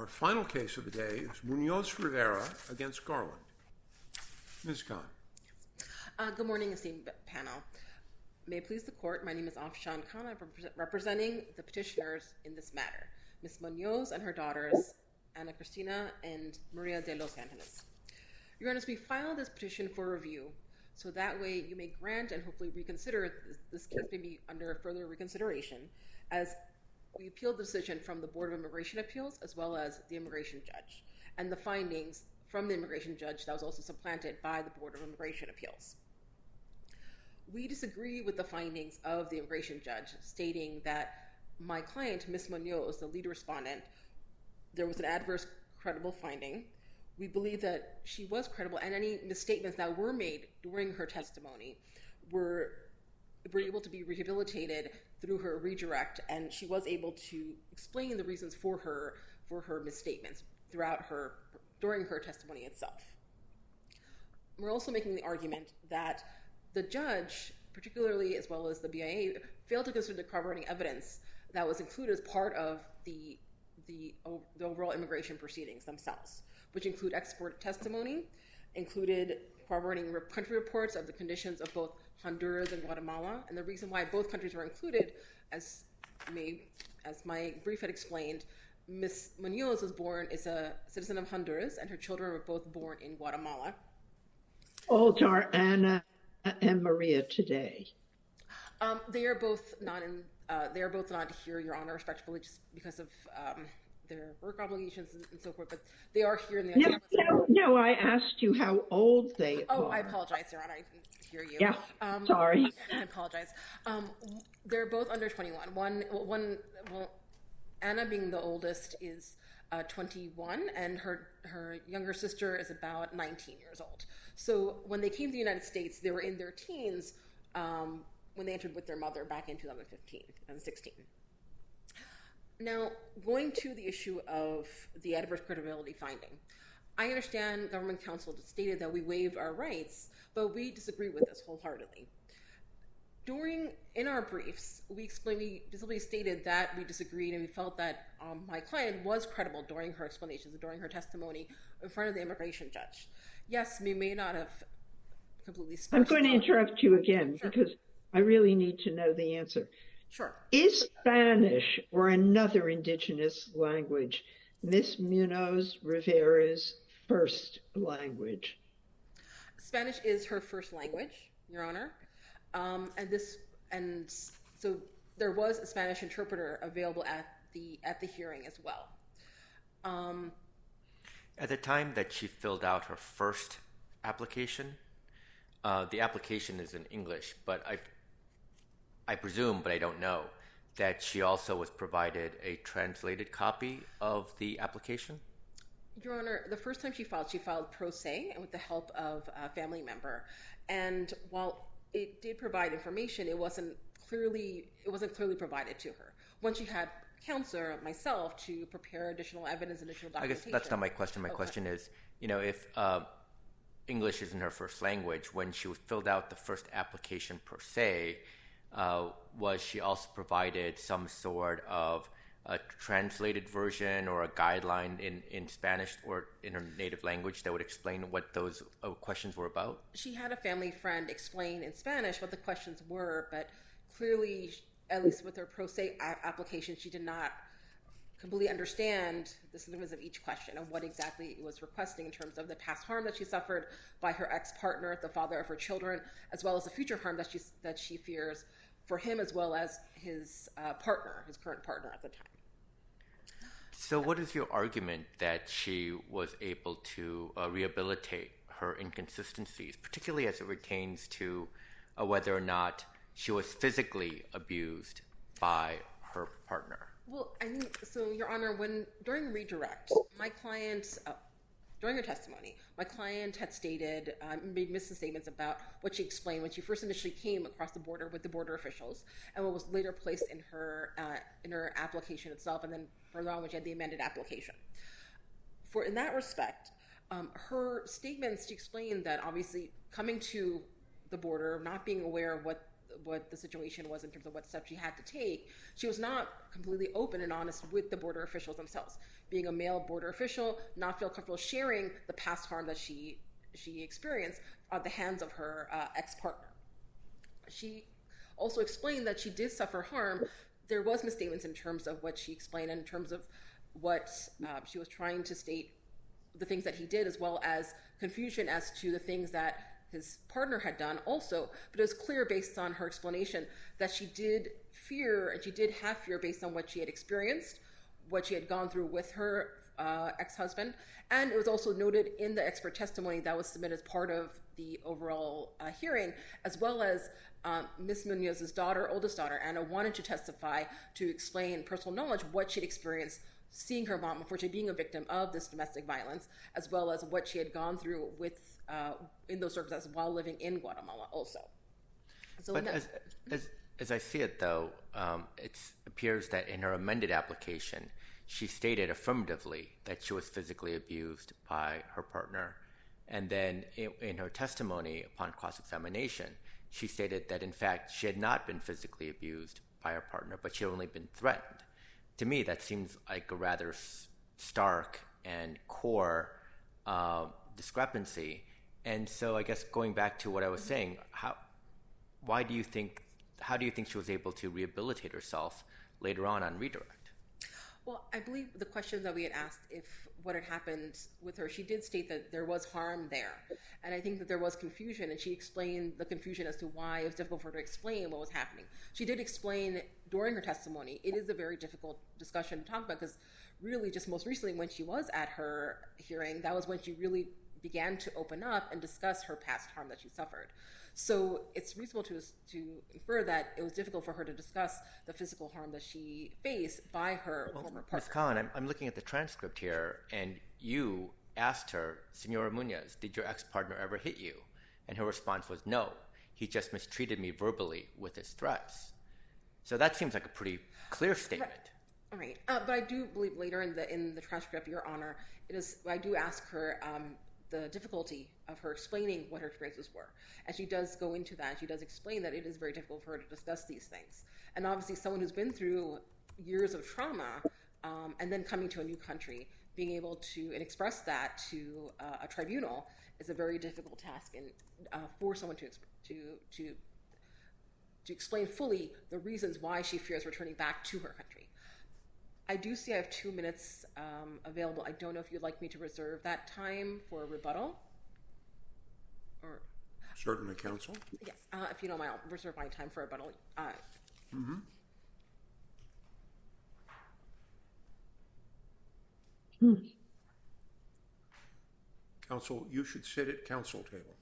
Our final case of the day is Munoz-Rivera against Garland. Ms. Khan. Good morning, esteemed panel. May it please the court, my name is Afshan Khan. I'm representing the petitioners in this matter, Ms. Munoz and her daughters, Ana Cristina and Maria de Los Angeles. Your Honor, we filed this petition for review, so that way you may grant and hopefully reconsider this case may be under further reconsideration, as we appealed the decision from the Board of Immigration Appeals as well as the immigration judge, and the findings from the immigration judge that was also supplanted by the Board of Immigration Appeals. We disagree with the findings of the immigration judge, stating that my client, Ms. Munoz, the lead respondent, there was an adverse credible finding. We believe that she was credible, and any misstatements that were made during her testimony were able to be rehabilitated through her redirect, and she was able to explain the reasons for her misstatements during her testimony itself. We're also making the argument that the judge, particularly as well as the BIA, failed to consider the corroborating evidence that was included as part of the overall immigration proceedings themselves, which include expert testimony, included corroborating country reports of the conditions of both Honduras and Guatemala, and the reason why both countries were included, as my brief had explained, Ms. Munoz is a citizen of Honduras, and her children were both born in Guatemala. Old are Ana and Maria today? They are both not here, Your Honor, respectfully, just because of their work obligations and so forth. But they are here in the United States. No. I asked you how old they are. Oh, I apologize, Your Honor. I didn't hear you. Yeah. Sorry. I apologize. They're both under 21. Anna, being the oldest, is 21, and her younger sister is about 19 years old. So when they came to the United States, they were in their teens when they entered with their mother back in 2016. Now, going to the issue of the adverse credibility finding, I understand government counsel stated that we waived our rights, but we disagree with this wholeheartedly. In our briefs, we simply stated that we disagreed, and we felt that my client was credible during her explanations and during her testimony in front of the immigration judge. Yes, we may not have completely. I'm going to interrupt you again. Sure. Because I really need to know the answer. Sure. Is Spanish or another indigenous language Ms. Munoz-Rivera's first language? Spanish is her first language, Your Honor. And so there was a Spanish interpreter available at the hearing as well. At the time that she filled out her first application, the application is in English, but I presume, but I don't know, that she also was provided a translated copy of the application? Your Honor, the first time she filed pro se and with the help of a family member. And while it did provide information, it wasn't clearly provided to her. Once she had counselor, myself, to prepare additional evidence, additional documentation. I guess that's not my question. My question is, if English isn't her first language, when she filled out the first application per se, was she also provided some sort of a translated version or a guideline in Spanish or in her native language that would explain what those questions were about? She had a family friend explain in Spanish what the questions were, but clearly, at least with her pro se application, she did not completely understand the significance of each question and what exactly it was requesting in terms of the past harm that she suffered by her ex-partner, the father of her children, as well as the future harm that she fears for him as well as his current partner at the time. So what is your argument that she was able to rehabilitate her inconsistencies, particularly as it pertains to whether or not she was physically abused by her partner? Well, Your Honor, during redirect, my client, during her testimony, my client had made misstatements about what she explained when she first initially came across the border with the border officials, and what was later placed in her application itself, and then further on when she had the amended application. In that respect, her statements, she explained that obviously coming to the border, not being aware of what what the situation was in terms of what steps she had to take, she was not completely open and honest with the border officials themselves. Being a male border official, not feel comfortable sharing the past harm that she experienced at the hands of her ex-partner. She also explained that she did suffer harm. There was misstatements in terms of what she explained and in terms of what she was trying to state, the things that he did, as well as confusion as to the things that his partner had done also. But it was clear based on her explanation that she did fear, and she did have fear based on what she had experienced, what she had gone through with her ex-husband. And it was also noted in the expert testimony that was submitted as part of the overall hearing, as well as Ms. Munoz's daughter, oldest daughter, Anna, wanted to testify to explain personal knowledge, what she'd experienced seeing her mom, unfortunately being a victim of this domestic violence, as well as what she had gone through with in those circumstances while living in Guatemala also. So but as I see it, though, it appears that in her amended application, she stated affirmatively that she was physically abused by her partner. And then in her testimony upon cross-examination, she stated that, in fact, she had not been physically abused by her partner, but she had only been threatened. To me, that seems like a rather stark and core discrepancy. And so I guess going back to what I was saying, how do you think she was able to rehabilitate herself later on redirect? Well, I believe the question that we had asked, if what had happened with her, she did state that there was harm there. And I think that there was confusion, and she explained the confusion as to why it was difficult for her to explain what was happening. She did explain during her testimony, it is a very difficult discussion to talk about, because really just most recently when she was at her hearing, that was when she really began to open up and discuss her past harm that she suffered. So it's reasonable to infer that it was difficult for her to discuss the physical harm that she faced by her former partner. Ms. Khan, I'm looking at the transcript here, and you asked her, Senora Munoz, did your ex-partner ever hit you? And her response was, no, he just mistreated me verbally with his threats. So that seems like a pretty clear statement. Right. But I do believe later in the transcript, Your Honor, I do ask her the difficulty of her explaining what her experiences were. And she does go into that. She does explain that it is very difficult for her to discuss these things. And obviously someone who's been through years of trauma and then coming to a new country, being able to express that to a tribunal is a very difficult task, and for someone to explain fully the reasons why she fears returning back to her country. I do see I have 2 minutes available. I don't know if you'd like me to reserve that time for a rebuttal. Or Certainly, counsel. Yes, if you don't mind, I'll reserve my time for a rebuttal. Counsel, you should sit at counsel table.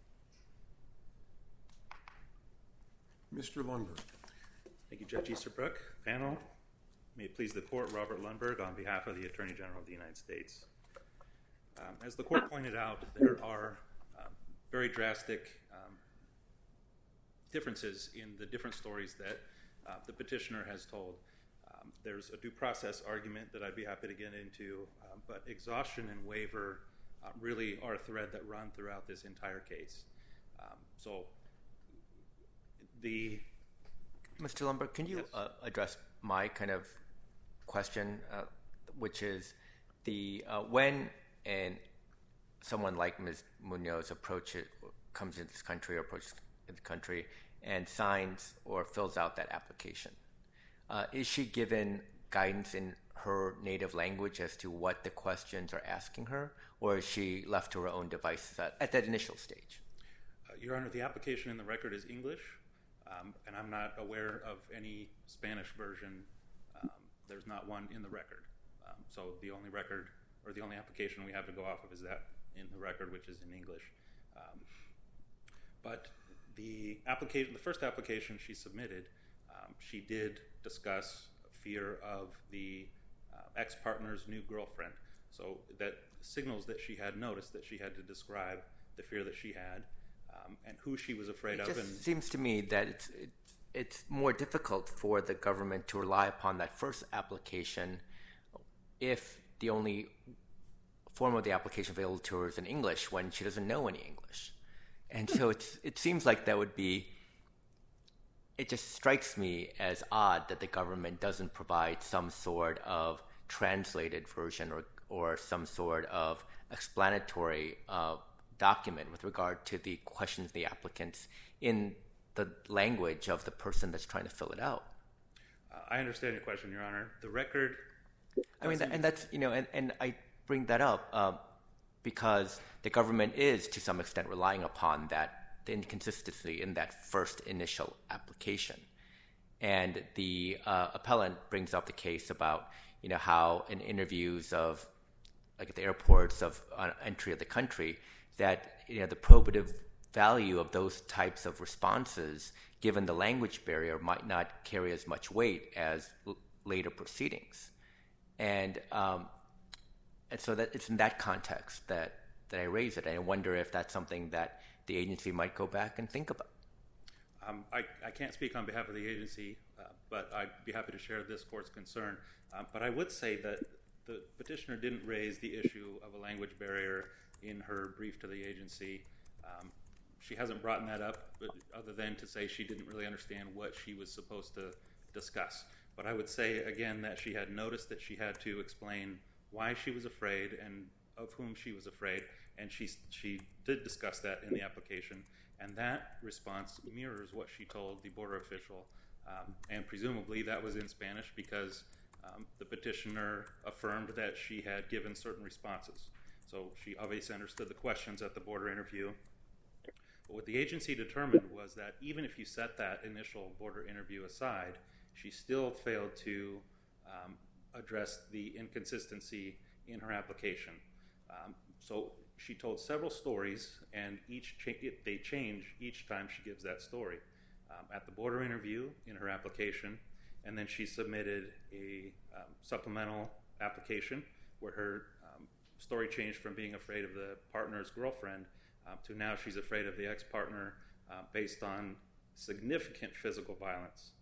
Mr. Lundberg. Thank you, Judge Easterbrook. Panel, may it please the court, Robert Lundberg on behalf of the Attorney General of the United States. As the court pointed out, there are very drastic differences in the different stories that the petitioner has told. There's a due process argument that I'd be happy to get into, but exhaustion and waiver really are a thread that run throughout this entire case. Mr. Lundberg, can you address my kind of question, which is when someone like Ms. Munoz comes into this country or approaches the country and signs or fills out that application, is she given guidance in her native language as to what the questions are asking her, or is she left to her own devices at that initial stage? Your Honor, the application in the record is English, and I'm not aware of any Spanish version. There's not one in the record. So the only record or the only application we have to go off of is that in the record, which is in English. But the first application she submitted, she did discuss fear of the ex-partner's new girlfriend. So that signals that she had noticed that she had to describe the fear that she had and who she was afraid of. It just seems to me that it's more difficult for the government to rely upon that first application if the only form of the application available to her is in English when she doesn't know any English. And so it seems like that would be it just strikes me as odd that the government doesn't provide some sort of translated version or some sort of explanatory document with regard to the questions of the applicants in the language of the person that's trying to fill it out. I understand your question, Your Honor. The record... I mean, and that's, and I bring that up because the government is, to some extent, relying upon the inconsistency in that first initial application. And the appellant brings up the case about, how in interviews of, like at the airports of entry of the country, that, the probative value of those types of responses, given the language barrier, might not carry as much weight as later proceedings. And so that it's in that context that I raise it. And I wonder if that's something that the agency might go back and think about. I can't speak on behalf of the agency, but I'd be happy to share this court's concern. But I would say that the petitioner didn't raise the issue of a language barrier in her brief to the agency. She hasn't brought that up, other than to say she didn't really understand what she was supposed to discuss. But I would say, again, that she had noticed that she had to explain why she was afraid and of whom she was afraid, and she did discuss that in the application. And that response mirrors what she told the border official, and presumably that was in Spanish because the petitioner affirmed that she had given certain responses. So she obviously understood the questions at the border interview. But what the agency determined was that even if you set that initial border interview aside, she still failed to address the inconsistency in her application. So she told several stories, and they change each time she gives that story. At the border interview, in her application, and then she submitted a supplemental application where her story changed from being afraid of the partner's girlfriend to now she's afraid of the ex-partner based on significant physical violence.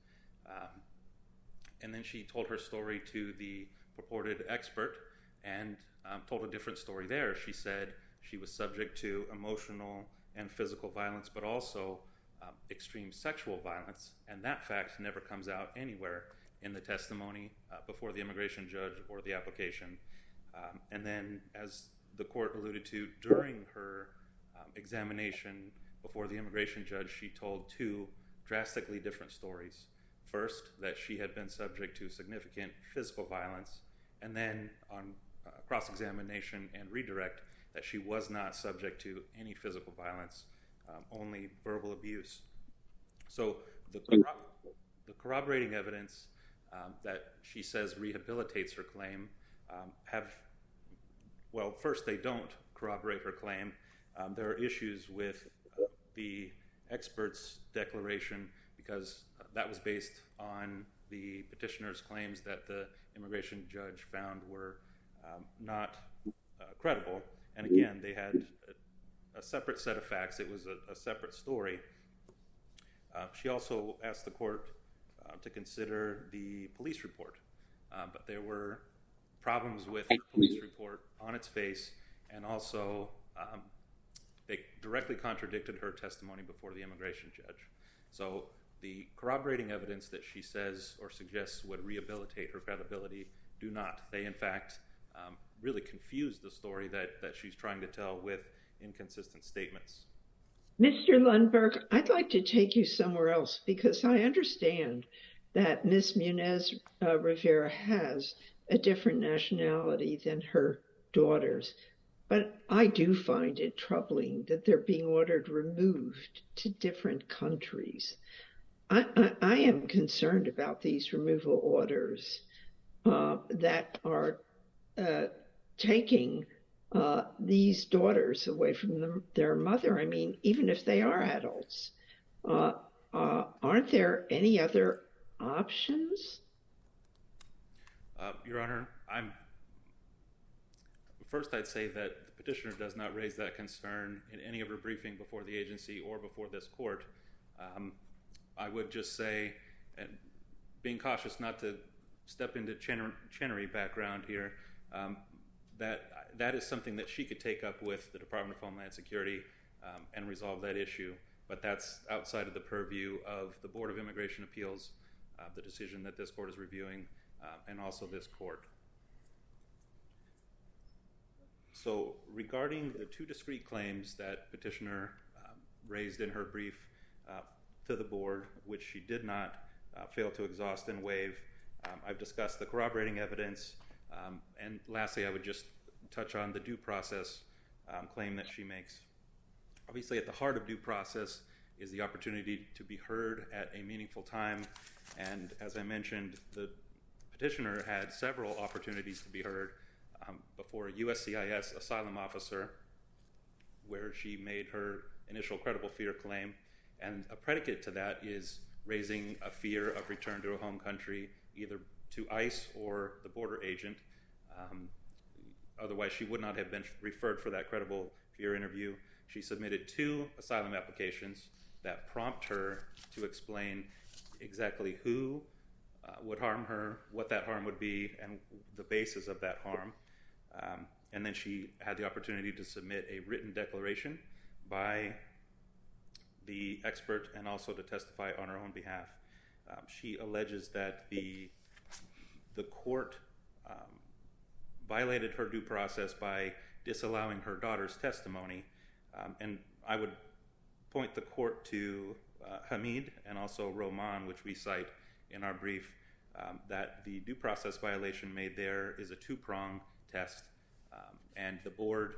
And then she told her story to the purported expert and told a different story there. She said she was subject to emotional and physical violence, but also extreme sexual violence, and that fact never comes out anywhere in the testimony before the immigration judge or the application. And then, as the court alluded to, during her examination before the immigration judge, she told two drastically different stories. First, that she had been subject to significant physical violence, and then on cross-examination and redirect, that she was not subject to any physical violence, only verbal abuse. So the corroborating evidence that she says rehabilitates her claim first, they don't corroborate her claim. There are issues with the expert's declaration because that was based on the petitioner's claims that the immigration judge found were not credible. And again, they had a separate set of facts. It was a separate story. She also asked the court to consider the police report, but there were problems with the police report on its face, and also they directly contradicted her testimony before the immigration judge. So the corroborating evidence that she says or suggests would rehabilitate her credibility do not. They, in fact, really confuse the story that she's trying to tell with inconsistent statements. Mr. Lundberg, I'd like to take you somewhere else because I understand that Ms. Munez Rivera has a different nationality than her daughters, but I do find it troubling that they're being ordered removed to different countries. I am concerned about these removal orders that are taking these daughters away from their mother. I mean, even if they are adults, aren't there any other options? Your Honor, first I'd say that the petitioner does not raise that concern in any of her briefing before the agency or before this court. I would just say, and being cautious not to step into Chenery background here, that is something that she could take up with the Department of Homeland Security and resolve that issue. but that's outside of the purview of the Board of Immigration Appeals, the decision that this court is reviewing, and also this court. So regarding the two discrete claims that petitioner raised in her brief to the board, which she did not fail to exhaust and waive, I've discussed the corroborating evidence, and lastly I would just touch on the due process claim that she makes. Obviously at the heart of due process is the opportunity to be heard at a meaningful time, and as I mentioned, the petitioner had several opportunities to be heard before a USCIS asylum officer, where she made her initial credible fear claim, and a predicate to that is raising a fear of return to a home country, either to ICE or the border agent. Otherwise, she would not have been referred for that credible fear interview. She submitted 2 asylum applications that prompt her to explain exactly who would harm her, what that harm would be, and the basis of that harm. And then she had the opportunity to submit a written declaration by the expert and also to testify on her own behalf. She alleges that the court violated her due process by disallowing her daughter's testimony, and I would point the court to Hamid and also Roman, which we cite in our brief, that the due process violation made there is a 2-prong test, and the board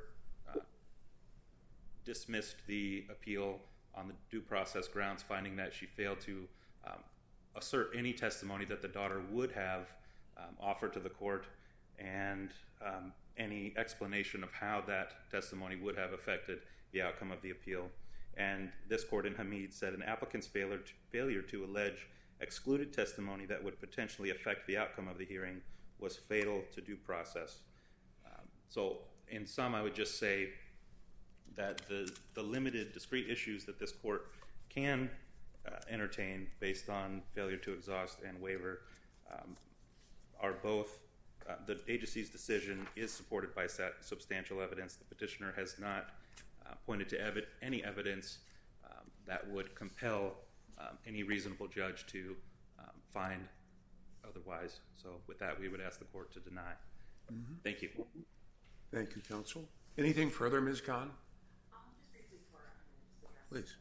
dismissed the appeal on the due process grounds, finding that she failed to assert any testimony that the daughter would have offered to the court, and any explanation of how that testimony would have affected the outcome of the appeal. And this court in Hamid said an applicant's failure to allege excluded testimony that would potentially affect the outcome of the hearing was fatal to due process. So in sum, I would just say that the limited discrete issues that this court can entertain based on failure to exhaust and waiver are both, the agency's decision is supported by substantial evidence. The petitioner has not pointed to any evidence that would compel any reasonable judge to find otherwise. So with that, we would ask the court to deny. Thank you. Thank you, counsel. Anything further, Ms. Khan? Just briefly Please.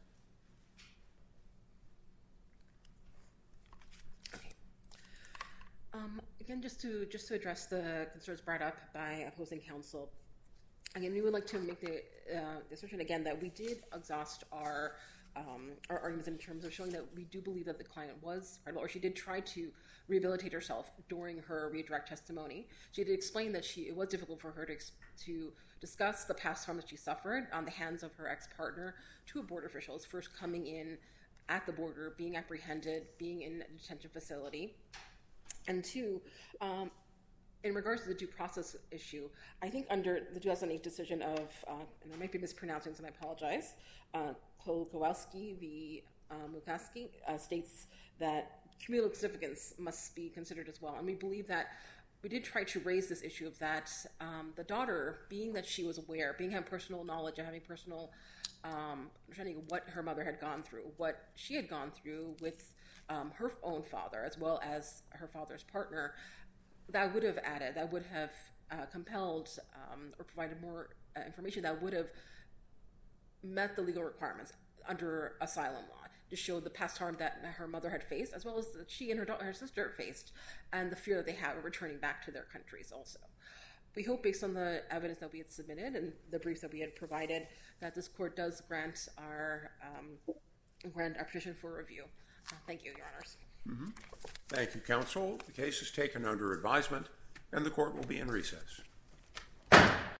Okay. Again, just to address the concerns brought up by opposing counsel. Again, we would like to make the assertion again that we did exhaust our arguments in terms of showing that we do believe that the client was credible, or she did try to rehabilitate herself during her redirect testimony. She did explain that it was difficult for her to discuss the past harm that she suffered on the hands of her ex-partner to border officials, first coming in at the border, being apprehended, being in a detention facility. And 2, in regards to the due process issue, I think under the 2008 decision of, and I might be mispronouncing, so I apologize, Kowalski v. Mukaski states that cumulative significance must be considered as well. And we believe that we did try to raise this issue of that the daughter, being that she was aware, having personal knowledge and having personal understanding of what her mother had gone through, what she had gone through with her own father, as well as her father's partner, that would have compelled or provided more information that would have met the legal requirements under asylum law to show the past harm that her mother had faced, as well as that she and her sister faced, and the fear that they have of returning back to their countries also. We hope, based on the evidence that we had submitted and the briefs that we had provided, that this court does grant our petition for review. Thank you, Your Honors. Thank you, counsel. The case is taken under advisement, and the court will be in recess.